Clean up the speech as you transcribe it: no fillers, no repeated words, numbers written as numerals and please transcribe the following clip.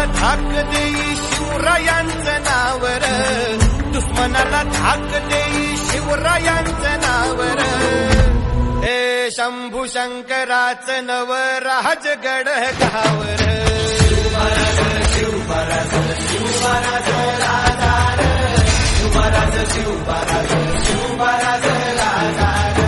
धाक देई शिवरायांचं नावर, दुश्मनाला धाक देई शिवरायांचं नावर. हे शंभू शंकराचं नव राजगड गावर.